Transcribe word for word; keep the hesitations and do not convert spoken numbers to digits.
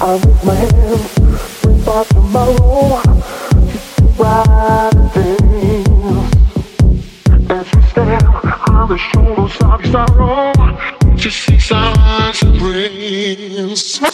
I raise my hands, bring back tomorrow. Riding as we stand on the shoulders of sorrow to see silence and dreams.